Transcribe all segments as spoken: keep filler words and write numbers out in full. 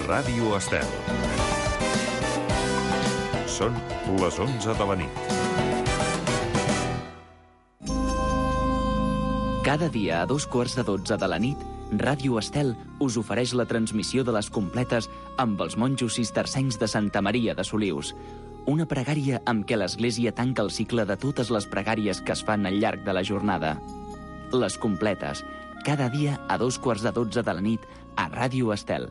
Ràdio Estel. Són les onze de la nit. Cada dia a dos quarts de dotze de la nit, Ràdio Estel us ofereix la transmissió de les completes amb els monjos cistercencs de Santa Maria de Solius. Una pregària amb què l'Església tanca el cicle de totes les pregàries que es fan al llarg de la jornada. Les completes, cada dia a dos quarts de dotze de la nit a Ràdio Estel.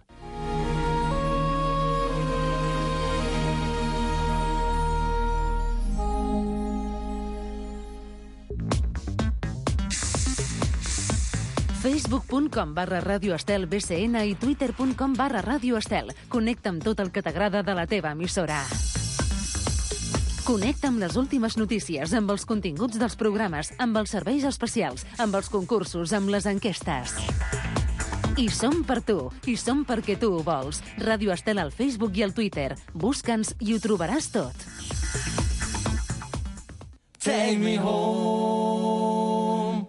facebook punt com barra Ràdio Estel B C N i twitter punt com barra Ràdio Estel. Connecta amb tot el que t'agrada de la teva emissora. Connecta amb les últimes notícies, amb els continguts dels programes, amb els serveis especials, amb els concursos, amb les enquestes. I som per tu, i som perquè tu ho vols. Ràdio Estel al Facebook i al Twitter. Busca'ns i ho trobaràs tot. Take me home.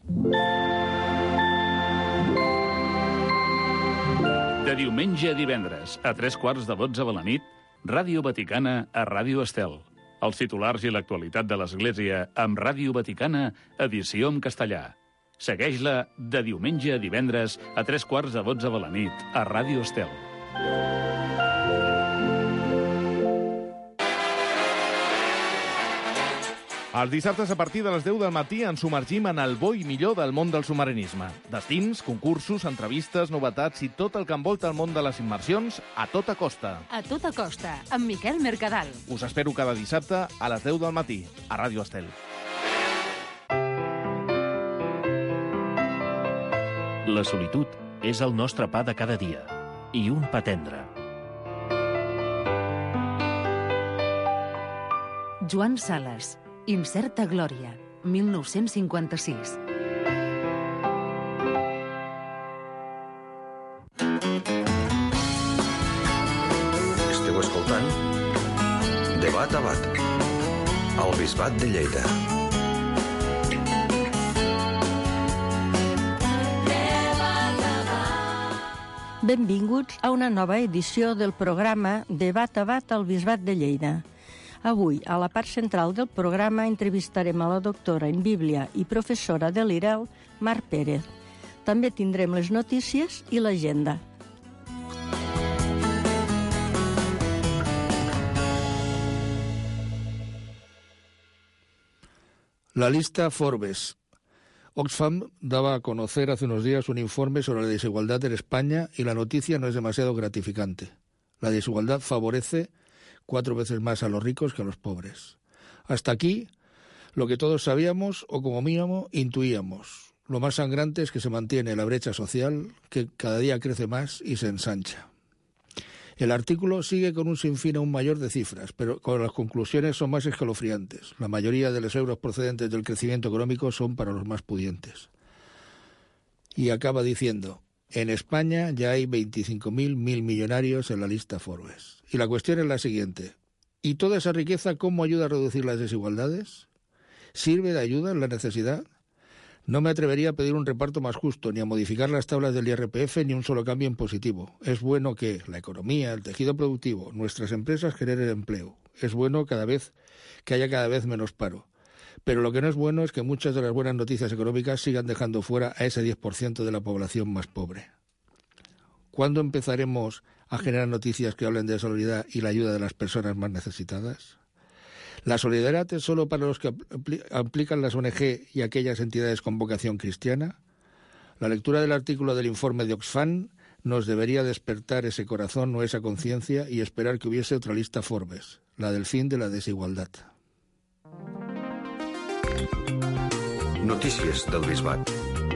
De diumenge a divendres, a tres quarts de dotze de la nit, Ràdio Vaticana a Ràdio Estel. Els titulars i l'actualitat de l'Església amb Ràdio Vaticana, edició en castellà. Segueix-la de diumenge a divendres a tres quarts de dotze de la nit a Ràdio Estel. Els dissabtes a partir de les deu del matí ens submergim en el bo i millor del món del submarinisme. Destins, concursos, entrevistes, novetats i tot el que envolta el món de les immersions a tota costa. A tota costa, amb Miquel Mercadal. Us espero cada dissabte a les deu del matí a Ràdio Estel. La solitud és el nostre pa de cada dia i un pa tendre. Joan Sales. Incerta glòria, mil nou-cents cinquanta-sis. Esteu escoltant Debat a Bat, al Bisbat de Lleida. Benvinguts a una nova edició del programa Debat a Bat al Bisbat de Lleida. Avui, a la part central del programa, entrevistarem a la doctora en Bíblia i professora de l'I R E L, Mar Pérez. També tindrem les notícies i l'agenda. La lista Forbes. Oxfam daba a conocer hace unos días un informe sobre la desigualdad en España y la noticia no es demasiado gratificante. La desigualdad favorece cuatro veces más a los ricos que a los pobres. Hasta aquí, lo que todos sabíamos o como mínimo intuíamos. Lo más sangrante es que se mantiene la brecha social, que cada día crece más y se ensancha. El artículo sigue con un sinfín aún mayor de cifras, pero con las conclusiones son más escalofriantes. La mayoría de los euros procedentes del crecimiento económico son para los más pudientes. Y acaba diciendo: en España ya hay veinticinco mil mil millonarios en la lista Forbes. Y la cuestión es la siguiente: ¿y toda esa riqueza cómo ayuda a reducir las desigualdades? ¿Sirve de ayuda en la necesidad? No me atrevería a pedir un reparto más justo, ni a modificar las tablas del I R P F, ni un solo cambio en positivo. Es bueno que la economía, el tejido productivo, nuestras empresas generen empleo. Es bueno cada vez que haya cada vez menos paro. Pero lo que no es bueno es que muchas de las buenas noticias económicas sigan dejando fuera a ese diez por ciento de la población más pobre. ¿Cuándo empezaremos a generar noticias que hablen de solidaridad y la ayuda de las personas más necesitadas? ¿La solidaridad es solo para los que apl- aplican las O N G y aquellas entidades con vocación cristiana? La lectura del artículo del informe de Oxfam nos debería despertar ese corazón o esa conciencia y esperar que hubiese otra lista Forbes, la del fin de la desigualdad. Notícies del Bisbat.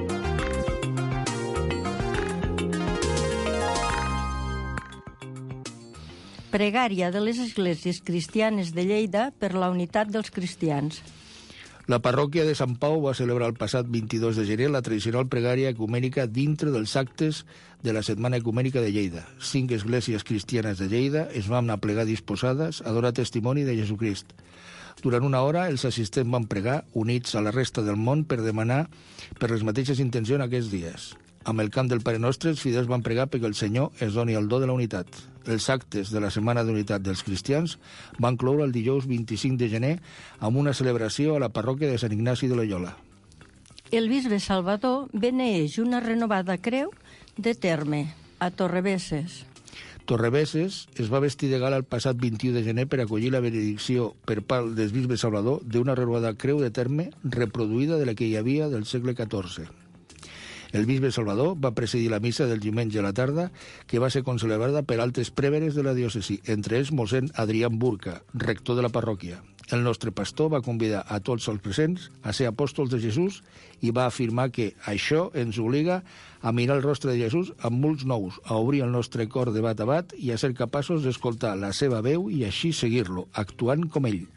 Pregària de les esglésies cristianes de Lleida per la unitat dels cristians. La parròquia de Sant Pau va celebrar el passat vint-i-dos de gener la tradicional pregària ecumènica dintre dels actes de la Setmana Ecumènica de Lleida. Cinc esglésies cristianes de Lleida es van aplegar disposades a donar testimoni de Jesucrist. Durant una hora, els assistents van pregar, units a la resta del món, per demanar per les mateixes intencions aquests dies. Amb el cant del Pare Nostre, els fidels van pregar perquè el Senyor es doni el do de la unitat. Els actes de la Setmana d'Unitat dels Cristians van cloure el dijous vint-i-cinc de gener amb una celebració a la parròquia de Sant Ignasi de Loyola. El bisbe Salvador beneeix una renovada creu de terme a Torrebesses. Torrebesses es va vestir de gala el passat vint-i-u de gener per acollir la benedicció per part del bisbe Salvador d'una renovada creu de terme reproduïda de la que hi havia del segle catorze. El bisbe Salvador va presidir la missa del diumenge a la tarda, que va ser concelebrada per altres prèveres de la diòcesi, entre ells mossèn Adrián Burca, rector de la parròquia. El nostre pastor va convidar a tots els presents a ser apòstols de Jesús i va afirmar que això ens obliga a mirar el rostre de Jesús amb molts nous, a obrir el nostre cor de bat a bat i a ser capaços d'escoltar la seva veu i així seguir-lo, actuant com ell.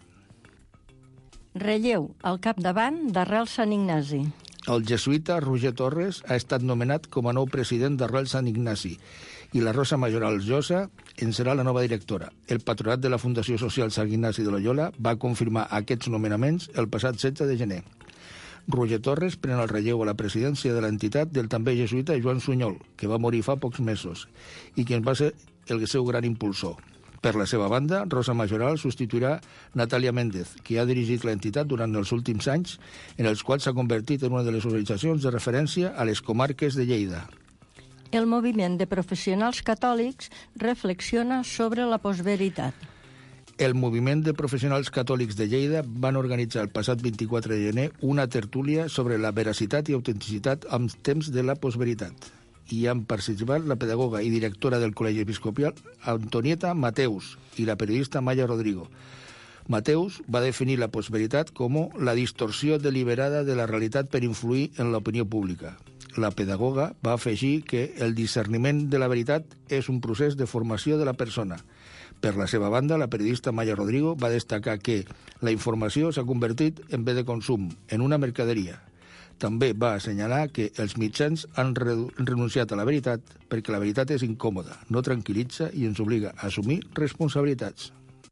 Relleu al capdavant d'Arrel Sant Ignasi. El jesuïta Roger Torres ha estat nomenat com a nou president d'Arrel Sant Ignasi i la Rosa Majoral Josa en serà la nova directora. El patronat de la Fundació Social Sant Ignasi de Loyola va confirmar aquests nomenaments el passat setze de gener. Roger Torres pren el relleu a la presidència de l'entitat del també jesuïta Joan Sunyol, que va morir fa pocs mesos, i que va ser el seu gran impulsor. Per la seva banda, Rosa Majoral substituirà Natàlia Méndez, que ha dirigit l'entitat durant els últims anys, en els quals s'ha convertit en una de les organitzacions de referència a les comarques de Lleida. El moviment de professionals catòlics reflexiona sobre la postveritat. El moviment de professionals catòlics de Lleida van organitzar el passat vint-i-quatre de gener una tertúlia sobre la veracitat i autenticitat en temps de la postveritat. Hi han participat la pedagoga i directora del Col·legi Episcopal Antonieta Mateus i la periodista Maya Rodrigo. Mateus va definir la postveritat com la distorsió deliberada de la realitat per influir en l'opinió pública. La pedagoga va afegir que el discerniment de la veritat és un procés de formació de la persona. Per la seva banda, la periodista Maya Rodrigo va destacar que la informació s'ha convertit en bé de consum, en una mercaderia. També va assenyalar que els mitjans han renunciat a la veritat perquè la veritat és incòmoda, no tranquil·litza i ens obliga a assumir responsabilitats.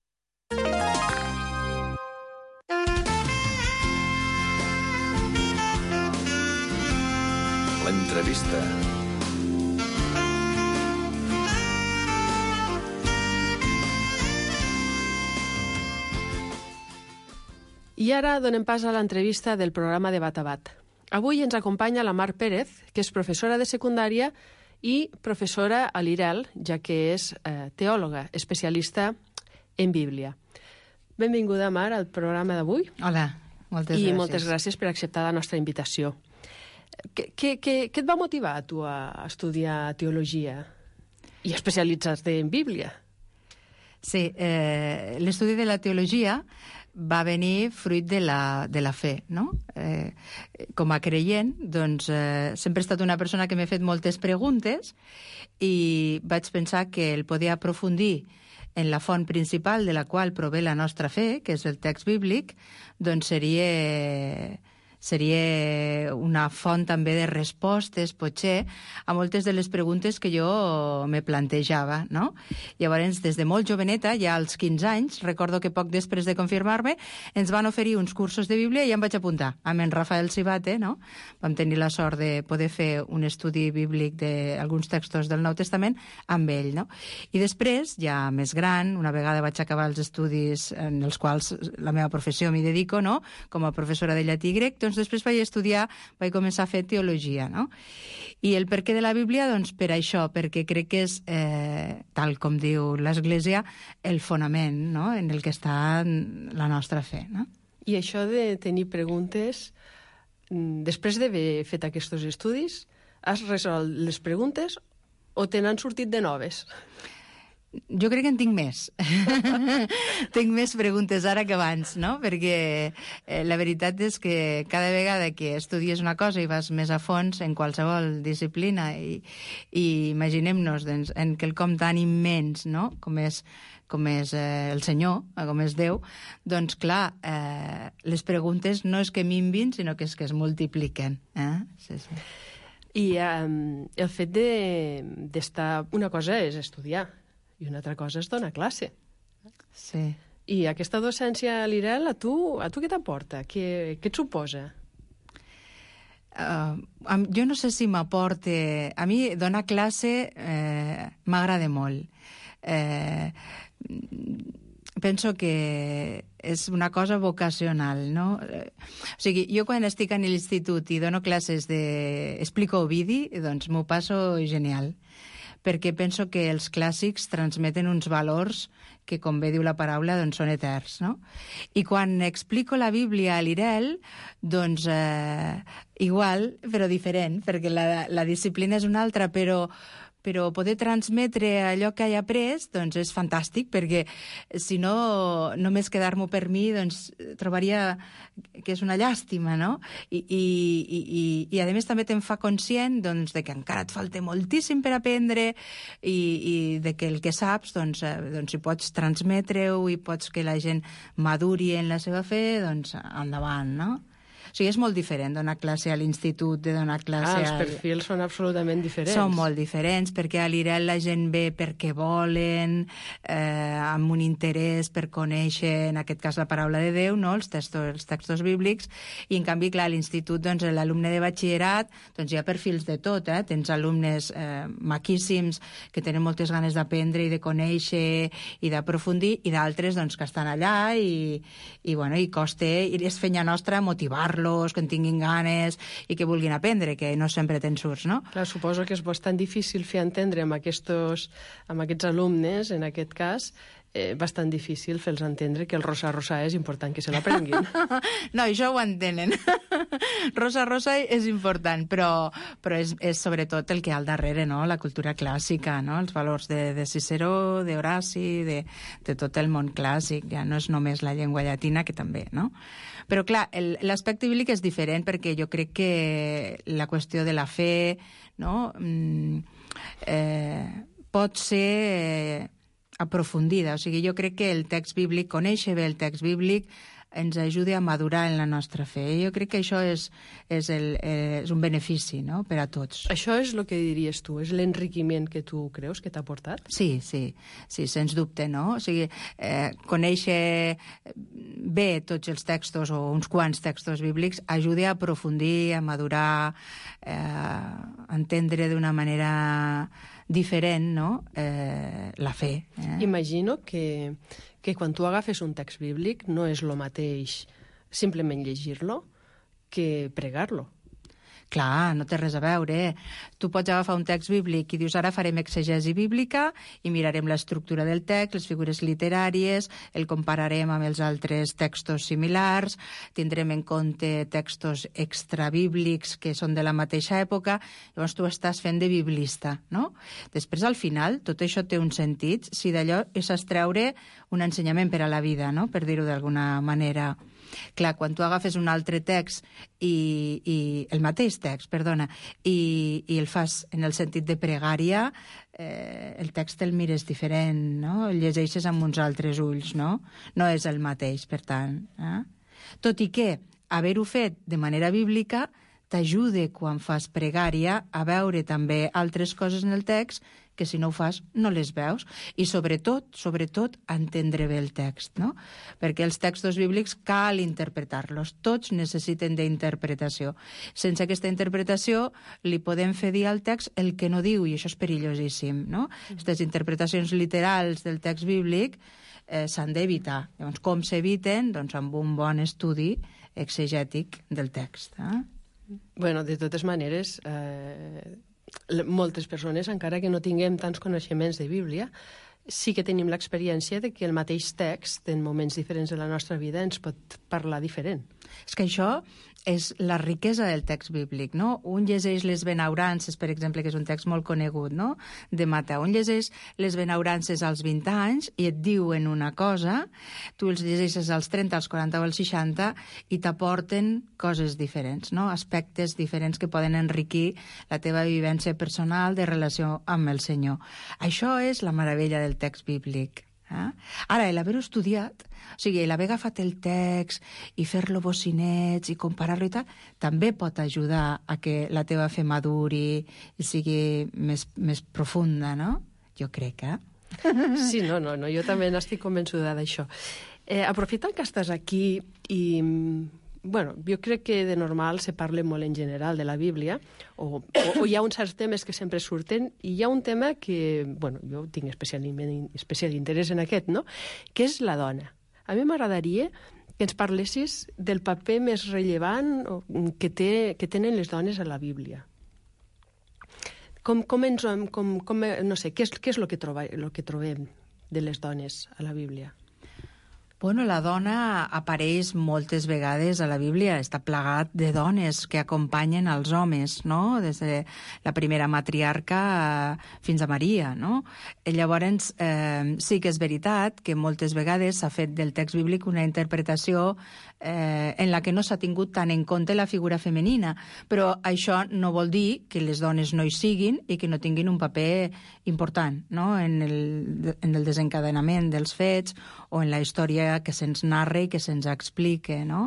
L'entrevista. I ara donem pas a l'entrevista del programa de Bat a Bat. Avui ens acompanya la Mar Pérez, que és professora de secundària i professora a l'I R E L, ja que és eh, teòloga, especialista en Bíblia. Benvinguda, Mar, al programa d'avui. Hola, moltes I gràcies. I moltes gràcies per acceptar la nostra invitació. Què, què, què, què et va motivar a tu a estudiar teologia i especialitzar-te en Bíblia? Sí, eh, l'estudi de la teologia va venir fruit de la, de la fe, no? Eh, com a creient, doncs, eh, sempre he estat una persona que m'he fet moltes preguntes i vaig pensar que el poder aprofundir en la font principal de la qual prové la nostra fe, que és el text bíblic, doncs seria... seria una font també de respostes, potser, a moltes de les preguntes que jo me plantejava, no? Llavors, des de molt joveneta, ja als quinze anys, recordo que poc després de confirmar-me, ens van oferir uns cursos de Bíblia i ja em vaig apuntar amb en Rafael Cibate, no? Vam tenir la sort de poder fer un estudi bíblic d'alguns textos del Nou Testament amb ell, no? I després, ja més gran, una vegada vaig acabar els estudis en els quals la meva professió m'hi dedico, no? Com a professora de llatí i grec, doncs després vaig estudiar, vaig començar a fer teologia, no? I el perquè de la Bíblia, doncs per això, perquè crec que és, eh, tal com diu l'Església, el fonament, no?, en el que està la nostra fe, no? I això de tenir preguntes, després d'haver fet aquests estudis, has resolt les preguntes o te n'han sortit de noves? Jo crec que en tinc més. Tinc més preguntes ara que abans, no? Perquè eh, la veritat és que cada vegada que estudies una cosa i vas més a fons en qualsevol disciplina i, i imaginem-nos doncs, en quelcom tan immens, no?, com és, com és eh, el Senyor, com és Déu, doncs clar, eh, les preguntes no és que minvin, sinó que és que es multipliquen. Eh? Sí, sí. I um, el fet d'estar... De, una cosa és estudiar, i una altra cosa és donar classe. Sí. I aquesta docència a l'I R E L, a tu, a tu què t'aporta? Què, què et suposa? Uh, jo no sé si m'aporta... A mi donar classe eh, m'agrada molt. Eh, penso que és una cosa vocacional, no? O sigui, jo quan estic a l'institut i dono classes de... explico Ovidi, doncs m'ho passo genial, perquè penso que els clàssics transmeten uns valors que, com bé diu la paraula, doncs són eterns, no? I quan explico la Bíblia a l'Irel, doncs eh, igual, però diferent, perquè la, la disciplina és una altra, però però poder transmetre allò que he après doncs és fantàstic, perquè si no, només quedar-m'ho per mi, doncs trobaria que és una llàstima, no? I, i, i, i a més també te'n fa conscient doncs, de que encara et falta moltíssim per aprendre i, i de que el que saps, doncs, doncs si pots transmetre-ho i pots que la gent maduri en la seva fe, doncs endavant, no? O sigui, és molt diferent donar classe a l'institut de donar classe... Ah, els perfils són absolutament diferents. Són molt diferents, perquè a l'Irel la gent ve perquè volen, eh, amb un interès per conèixer, en aquest cas, la paraula de Déu, no? els, textos, els textos bíblics, i en canvi, clar, a l'institut, doncs, l'alumne de batxillerat, doncs hi ha perfils de tot, eh? Tens alumnes eh, maquíssims que tenen moltes ganes d'aprendre i de conèixer i d'aprofundir, i d'altres, doncs, que estan allà i, i, bueno, i costa, i és feina nostra motivar-los, que en tinguin ganes i que vulguin aprendre, que no sempre te'n surts, no? Clar, suposo que és bastant difícil fer entendre amb, aquestos, amb aquests alumnes, en aquest cas, eh, bastant difícil fer-los entendre que el rosa rosa és important que se l'aprenguin. No, això ho entenen. Rosa rosa és important, però, però és, és sobretot el que hi ha al darrere, no? La cultura clàssica, no? Els valors de, de Ciceró, d'Horaci, de, de tot el món clàssic. Ja no és només la llengua llatina, que també, no? Però, clar, l'aspecte bíblic és diferent perquè jo crec que la qüestió de la fe, no?, eh, pot ser eh, aprofundida. O sigui, jo crec que el text bíblic, conèixer bé el text bíblic, ens ajuda a madurar en la nostra fe. Jo crec que això és, és, el, eh, és un benefici, no?, per a tots. Això és el que diries tu? És l'enriquiment que tu creus que t'ha portat? Sí, sí, sí, sens dubte, no? O sigui, eh, conèixer bé tots els textos o uns quants textos bíblics ajuda a aprofundir, a madurar, eh, a entendre d'una manera diferent, no?, eh, la fe. Eh? Imagino que, que quan tu agafes un text bíblic no és el mateix simplement llegir-lo que pregar-lo. Clar, no té res a veure. Tu pots agafar un text bíblic i dius ara farem exegesi bíblica i mirarem l'estructura del text, les figures literàries, el compararem amb els altres textos similars, tindrem en compte textos extrabíblics que són de la mateixa època, llavors tu estàs fent de biblista, no? Després, al final, tot això té un sentit si d'allò és extreure un ensenyament per a la vida, no?, per dir-ho d'alguna manera. Clar, quan tu agafes un altre text i, i el mateix text, perdona, i, i el fas en el sentit de pregària, eh, el text el mires diferent, no? El llegeixes amb uns altres ulls, no? No és el mateix, per tant. Eh? Tot i que haver-ho fet de manera bíblica t'ajuda quan fas pregària a veure també altres coses en el text que si no ho fas no les veus, i sobretot, sobretot, entendre bé el text, no? Perquè els textos bíblics cal interpretar-los, tots necessiten d'interpretació. Sense aquesta interpretació li podem fer dir al text el que no diu, i això és perillosíssim, no? Aquestes interpretacions literals del text bíblic eh, s'han d'evitar. Llavors, com s'eviten? Doncs amb un bon estudi exegètic del text. Eh? Bueno, de totes maneres, eh, moltes persones, encara que no tinguem tants coneixements de Bíblia, sí que tenim l'experiència de que el mateix text, en moments diferents de la nostra vida, ens pot parlar diferent. És que això és la riquesa del text bíblic, no? Un llegeix les benaurances, per exemple, que és un text molt conegut, no?, de Mateu. Un llegeix les benaurances als vint anys i et diuen una cosa, tu els llegeixes als trenta, als quaranta o als seixanta i t'aporten coses diferents, no?, aspectes diferents que poden enriquir la teva vivència personal de relació amb el Senyor. Això és la meravella del text bíblic. Eh? Ara, l'haver-ho estudiat, o sigui, l'haver agafat el text i fer-lo bocinets i comparar-lo i tal, també pot ajudar a que la teva fe maduri i sigui més, més profunda, no? Jo crec, eh? Sí, no, no, no, jo també n'estic convençuda d'això. Eh, aprofitant que estàs aquí i bueno, jo crec que de normal se parla molt en general de la Bíblia, o, o, o hi ha uns certs temes que sempre surten, i hi ha un tema que, bueno, jo tinc especialment especial interès en aquest, no?, que és la dona. A mi m'agradaria que ens parlessis del paper més rellevant que, té, que tenen les dones a la Bíblia. Com, com ens, com, com, no sé, què és, què és el, que troba, el que trobem de les dones a la Bíblia? Bueno, la dona apareix moltes vegades a la Bíblia, està plagat de dones que acompanyen els homes, no?, des de la primera matriarca fins a Maria, no? I llavors, eh, sí que és veritat que moltes vegades s'ha fet del text bíblic una interpretació eh, en la que no s'ha tingut tant en compte la figura femenina, però això no vol dir que les dones no hi siguin i que no tinguin un paper important, no?, en el, en el desencadenament dels fets o en la història que se'ns narra i que se'ns explica, no?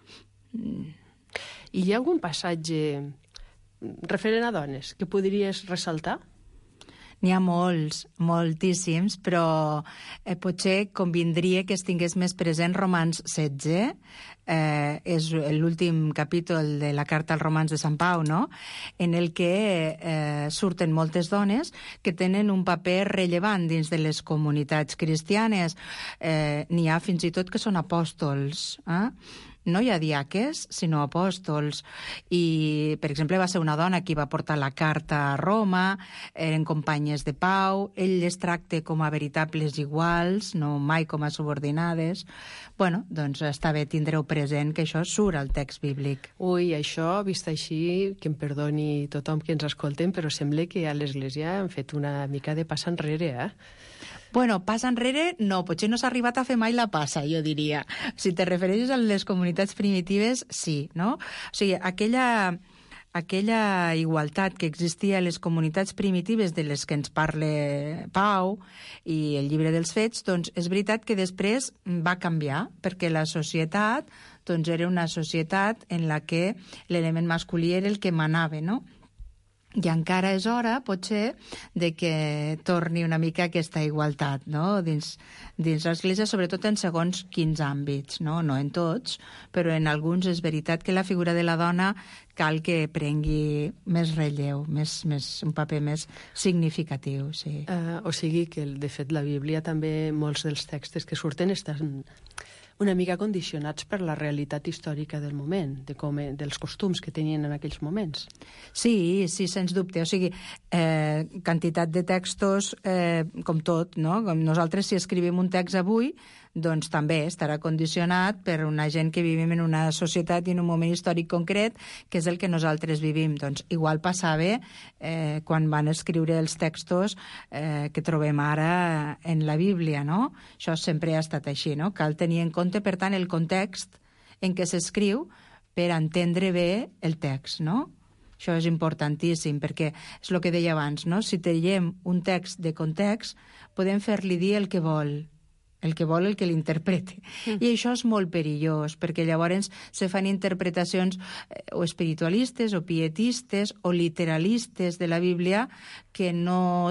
I hi ha algun passatge referent a dones que podries ressaltar? N'hi ha molts, moltíssims, però eh, potser convindria que es tingués més present Romans setze, eh, és l'últim capítol de la carta als Romans de Sant Pau, no?, en el que eh, surten moltes dones que tenen un paper rellevant dins de les comunitats cristianes. Eh, n'hi ha fins i tot que són apòstols, eh? No hi ha diaques, sinó apòstols. I, per exemple, va ser una dona qui va portar la carta a Roma, eren companyes de Pau, ell les tracta com a veritables iguals, no mai com a subordinades. Bueno, doncs està bé tindre-ho present, que això surt al text bíblic. Ui, això, vist així, que em perdoni tothom que ens escolten, però sembla que a l'Església han fet una mica de passa enrere, eh? Bueno, passa enrere, no, potser no s'ha arribat a fer mai la passa, jo diria. Si te refereixes a les comunitats primitives, sí, no? O sigui, aquella, aquella igualtat que existia a les comunitats primitives de les que ens parla Pau i el llibre dels fets, doncs és veritat que després va canviar, perquè la societat doncs era una societat en la que l'element masculí era el que manava, no? I encara és hora, potser, de que torni una mica aquesta igualtat, no?, dins, dins l'Església, sobretot en segons quins àmbits, no?, no en tots, però en alguns és veritat que la figura de la dona cal que prengui més relleu, més, més, un paper més significatiu, sí. Uh, o sigui que, de fet, la Bíblia també, molts dels textos que surten estan una mica condicionats per la realitat històrica del moment, de com, dels costums que tenien en aquells moments. Sí, sí, sens dubte. O sigui, eh, quantitat de textos, eh, com tot, no? Com nosaltres, si escrivim un text avui, doncs també estarà condicionat per una gent que vivim en una societat i en un moment històric concret, que és el que nosaltres vivim. Doncs igual passava eh, quan van escriure els textos eh, que trobem ara en la Bíblia, no? Això sempre ha estat així, no? Cal tenir en compte, per tant, el context en què s'escriu per entendre bé el text, no? Això és importantíssim, perquè és el que deia abans, no? Si traiem un text de context, podem fer-li dir el que vol, el que vol el que l'interprete. Mm. I això és molt perillós, perquè llavors se fan interpretacions o espiritualistes, o pietistes, o literalistes de la Bíblia que no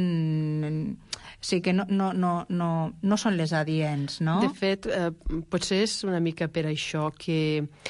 tenen... Sí, que no, no, no, no, no són les adients, no? De fet, eh, potser és una mica per això que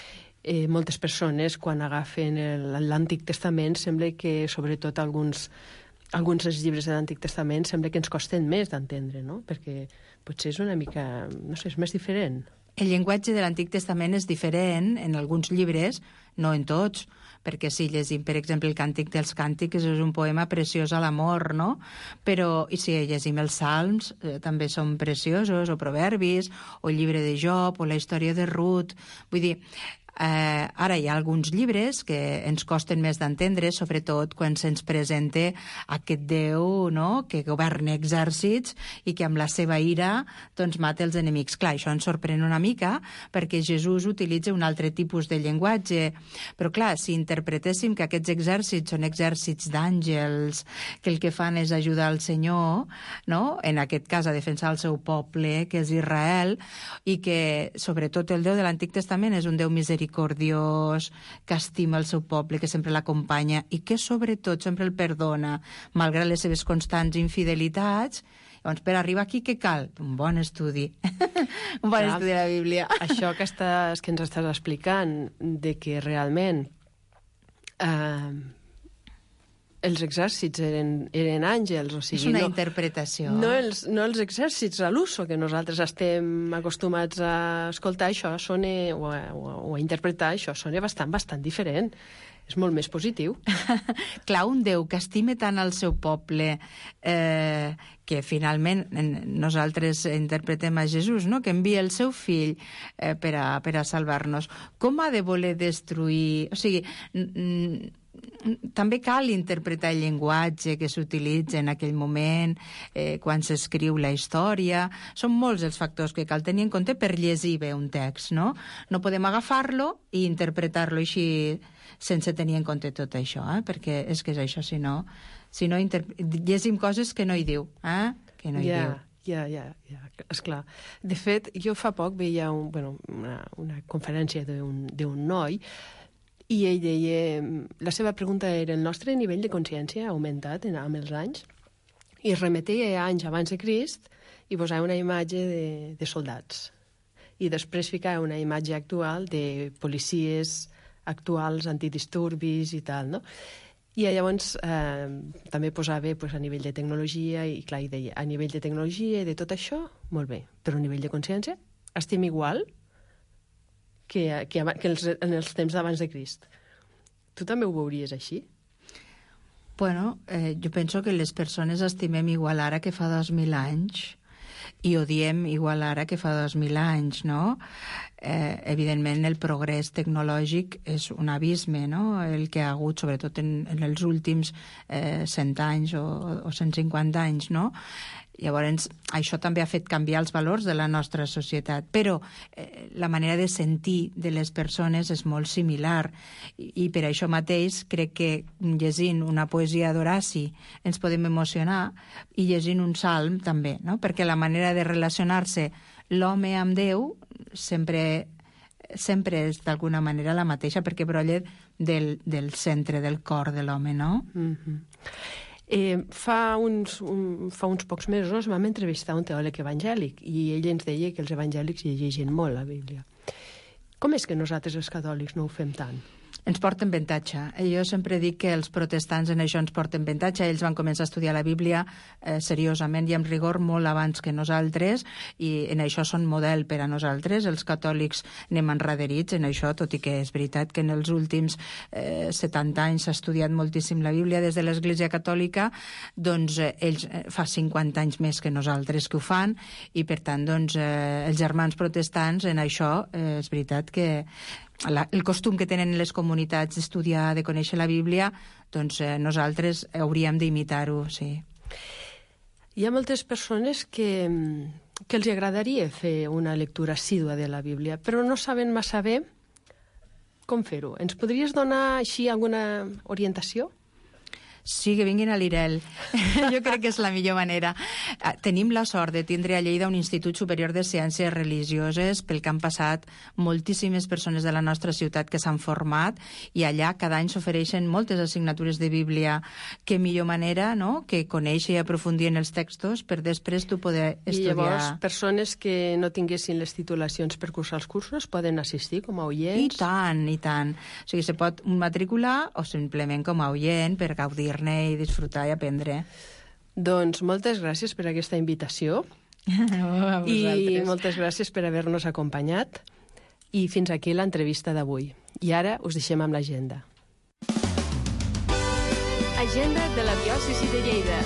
eh, moltes persones, quan agafen l'Antic Testament, sembla que, sobretot alguns, alguns dels llibres de l'Antic Testament, sembla que ens costen més d'entendre, no? Perquè potser és una mica, no sé, és més diferent. El llenguatge de l'Antic Testament és diferent en alguns llibres, no en tots, perquè si llegim, per exemple, el Càntic dels Càntics és un poema preciós a l'amor, no? Però, i si llegim els Salms, eh, també són preciosos, o Proverbis, o el llibre de Job, o la història de Ruth. Vull dir, Eh, ara hi ha alguns llibres que ens costen més d'entendre, sobretot quan se'ns presenta aquest Déu, no?, que governa exèrcits i que amb la seva ira doncs, mata els enemics. Clar, això ens sorprèn una mica perquè Jesús utilitza un altre tipus de llenguatge. Però clar, si interpretéssim que aquests exèrcits són exèrcits d'àngels, que el que fan és ajudar el Senyor, no?, en aquest cas a defensar el seu poble, que és Israel, i que sobretot el Déu de l'Antic Testament és un Déu misericordiós, misericordiós, que estima el seu poble, que sempre l'acompanya i que sobretot sempre el perdona, malgrat les seves constants infidelitats. Doncs per arribar aquí, què cal? Un bon estudi. Un bon Clar, estudi de la Bíblia. Això que, estàs, que ens estàs explicant, de que realment eh, els exèrcits eren, eren àngels, o sigui... És una no, interpretació. No els, no els exèrcits a l'uso, que nosaltres estem acostumats a escoltar, això sona, o, a, o a interpretar, això sona bastant, bastant diferent. És molt més positiu. Clar, un Déu que estime tant el seu poble, eh, que finalment nosaltres interpretem a Jesús, no? Que envia el seu fill eh, per, a, per a salvar-nos. Com ha de voler destruir... O sigui, també cal interpretar el llenguatge que s'utilitza en aquell moment, eh, quan s'escriu la història. Són molts els factors que cal tenir en compte per llegir bé un text, no? No podem agafar-lo i interpretar-lo així sense tenir en compte tot això, eh? Perquè és que és això, si no, si no llegim coses que no hi diu, eh? Que no hi ja, diu. Ja, ja, ja, esclar. De fet, jo fa poc veia un, bueno, una, una conferència d'un noi i ell deia, la seva pregunta era, el nostre nivell de consciència ha augmentat en, amb els anys? I es remetia a anys abans de Crist i posava una imatge de, de soldats. I després ficava una imatge actual de policies actuals, antidisturbis i tal, no? I llavors eh, també posava pues, a nivell de tecnologia, i clar, i deia, a nivell de tecnologia i de tot això, molt bé, però a nivell de consciència estem igual que, que, que els, en els temps d'abans de Crist. Tu també ho veuries així? Bueno, eh, jo penso que les persones estimem igual ara que fa dos mil anys i odiem igual ara que fa dos mil anys, no? Eh, evidentment, el progrés tecnològic és un abisme, no? El que ha hagut, sobretot en, en els últims eh, cent anys o, o cent cinquanta anys, no? Llavors, això també ha fet canviar els valors de la nostra societat, però eh, la manera de sentir de les persones és molt similar i, i per això mateix crec que llegint una poesia d'Horaci ens podem emocionar i llegint un salm també, no? Perquè la manera de relacionar-se l'home amb Déu sempre, sempre és d'alguna manera la mateixa, perquè brolla del, del centre del cor de l'home, no? Mm-hmm. Eh, fa, uns, un, fa uns pocs mesos vam entrevistar un teòleg evangèlic i ell ens deia que els evangèlics llegeixen molt la Bíblia. Com és que nosaltres els catòlics no ho fem tant? Ens porten avantatge. Jo sempre dic que els protestants en això ens porten avantatge. Ells van començar a estudiar la Bíblia eh, seriosament i amb rigor molt abans que nosaltres, i en això són model per a nosaltres. Els catòlics anem enraderits en això, tot i que és veritat que en els últims eh, setanta anys s'ha estudiat moltíssim la Bíblia des de l'Església Catòlica, doncs eh, ells eh, fa cinquanta anys més que nosaltres que ho fan, i per tant doncs, eh, els germans protestants en això eh, és veritat que La, el costum que tenen les comunitats d'estudiar, de conèixer la Bíblia, doncs eh, nosaltres hauríem d'imitar-ho, sí. Hi ha moltes persones que, que els agradaria fer una lectura assídua de la Bíblia, però no saben massa bé com fer-ho. Ens podries donar així alguna orientació? Sí, que vinguin a l'I R E L. Jo crec que és la millor manera. Tenim la sort de tindre a Lleida un Institut Superior de Ciències Religioses pel que han passat moltíssimes persones de la nostra ciutat que s'han format, i allà cada any s'ofereixen moltes assignatures de Bíblia. Que millor manera, no?, que conèixer i aprofundir en els textos per després tu poder estudiar. I llavors, persones que no tinguessin les titulacions per cursar els cursos poden assistir com a oients? I tant, i tant. O sigui, se pot matricular o simplement com a oient per gaudir i disfrutar i aprendre. Doncs moltes gràcies per aquesta invitació oh, i moltes gràcies per haver-nos acompanyat, i fins aquí l'entrevista d'avui. I ara us deixem amb l'agenda. Agenda de la diòcesi de Lleida.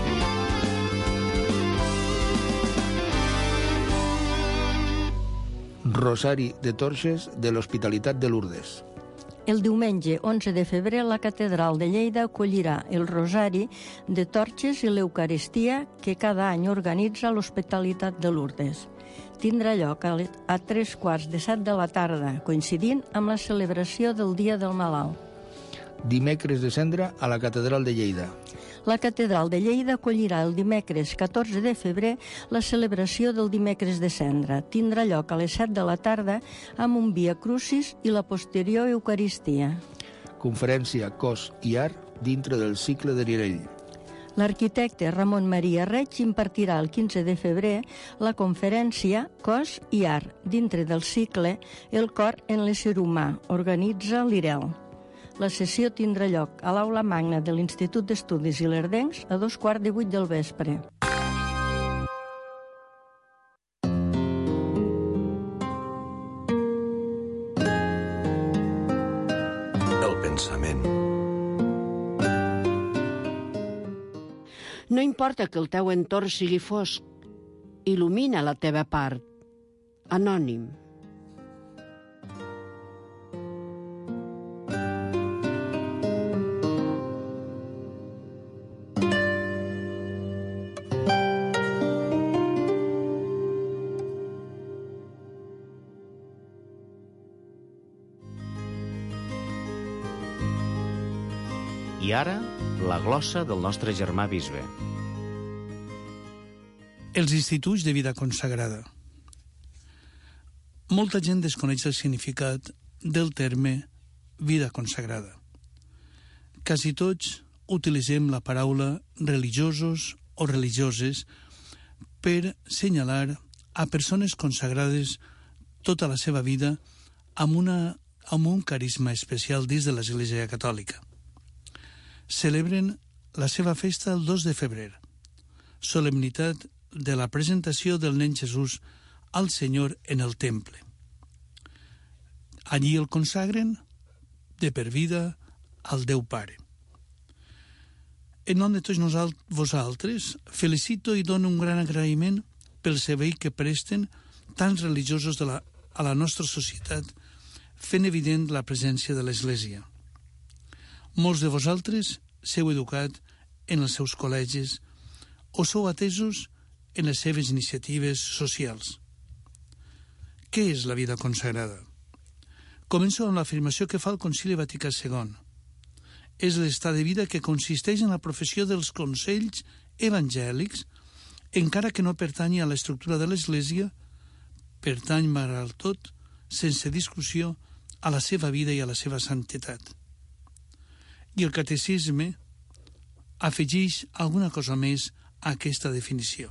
Rosari de Torxes de l'Hospitalitat de Lourdes. El diumenge onze de febrer la Catedral de Lleida acollirà el Rosari de Torxes i l'Eucaristia que cada any organitza l'Hospitalitat de Lourdes. Tindrà lloc a tres quarts de set de la tarda, coincidint amb la celebració del Dia del Malalt. Dimecres de Cendra a la Catedral de Lleida. La Catedral de Lleida acollirà el dimecres catorze de febrer la celebració del Dimecres de Cendra. Tindrà lloc a les set de la tarda amb un Via Crucis i la posterior Eucaristia. Conferència Cos i Art dintre del cicle de Nirell. L'arquitecte Ramon Maria Reig impartirà el quinze de febrer la conferència Cos i Art, dintre del cicle El cor en l'ésser humà, organitza l'I R E L. La sessió tindrà lloc a l'Aula Magna de l'Institut d'Estudis Ilerdencs a dos quarts de vuit del vespre. El pensament. No importa que el teu entorn sigui fosc, il·lumina la teva part. Anònim. I ara, la glossa del nostre germà bisbe. Els instituts de vida consagrada. Molta gent desconeix el significat del terme vida consagrada. Quasi tots utilitzem la paraula religiosos o religioses per senyalar a persones consagrades tota la seva vida amb, una, amb un carisma especial dins de l'Església Catòlica. Celebren la seva festa el dos de febrer, solemnitat de la presentació del nen Jesús al Senyor en el temple. Allí el consagren de per vida al Déu Pare. En nom de tots nosaltres, vosaltres, felicito i dono un gran agraïment pel servei que presten tants religiosos de la, a la nostra societat, fent evident la presència de l'Església. Molts de vosaltres sou educat en els seus col·legis o sou atesos en les seves iniciatives socials. Què és la vida consagrada? Començo amb l'afirmació que fa el Concili Vaticà segon. És l'estat de vida que consisteix en la professió dels consells evangèlics, encara que no pertanyi a l'estructura de l'Església, pertany malgrat tot, sense discussió, a la seva vida i a la seva santetat. I el catecisme afegeix alguna cosa més a aquesta definició.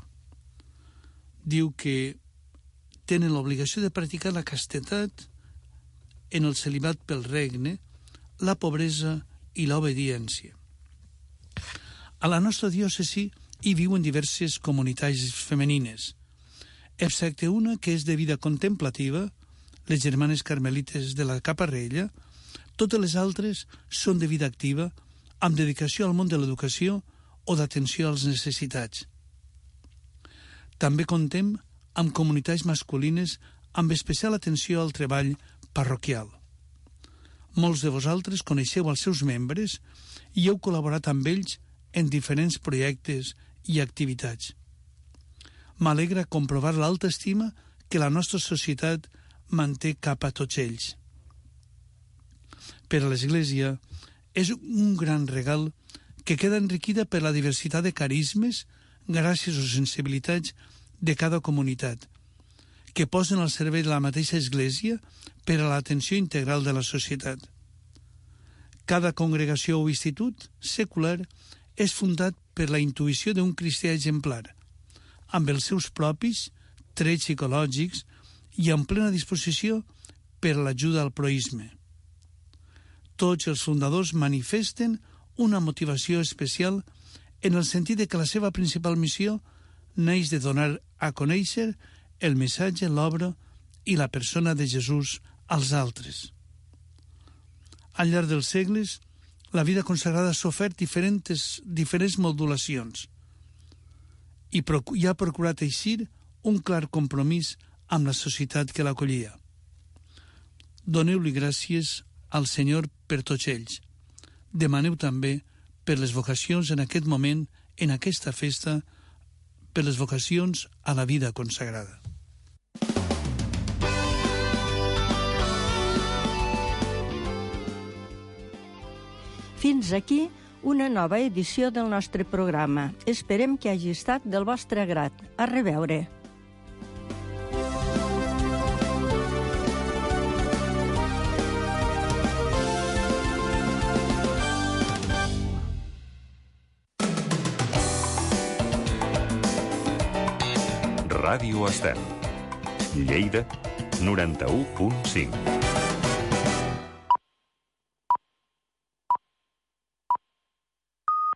Diu que tenen l'obligació de practicar la castetat en el celibat pel regne, la pobresa i l'obediència. A la nostra diòcesi hi viuen diverses comunitats femenines, excepte una que és de vida contemplativa, les germanes carmelites de la Caparrella. Totes les altres són de vida activa, amb dedicació al món de l'educació o d'atenció als necessitats. També contem amb comunitats masculines amb especial atenció al treball parroquial. Molts de vosaltres coneixeu els seus membres i heu col·laborat amb ells en diferents projectes i activitats. M'alegra comprovar l'alta estima que la nostra societat manté cap a tots ells. Per a l'Església és un gran regal que queda enriquida per la diversitat de carismes gràcies a les sensibilitats de cada comunitat, que posen al servei de la mateixa Església per a l'atenció integral de la societat. Cada congregació o institut secular és fundat per la intuïció d'un cristià exemplar, amb els seus propis trets psicològics i amb plena disposició per a l'ajuda al proïsme. Tots els fundadors manifesten una motivació especial en el sentit de que la seva principal missió neix de donar a conèixer el missatge, l'obra i la persona de Jesús als altres. Al llarg dels segles, la vida consagrada ha sofert diferents, diferents modulacions i, i ha procurat eixir un clar compromís amb la societat que l'acollia. Doneu-li gràcies al Senyor per tots ells. Demaneu també per les vocacions en aquest moment, en aquesta festa, per les vocacions a la vida consagrada. Fins aquí una nova edició del nostre programa. Esperem que hagi estat del vostre agrat. A reveure. Ràdio Estel. Lleida, noranta-u punt cinc.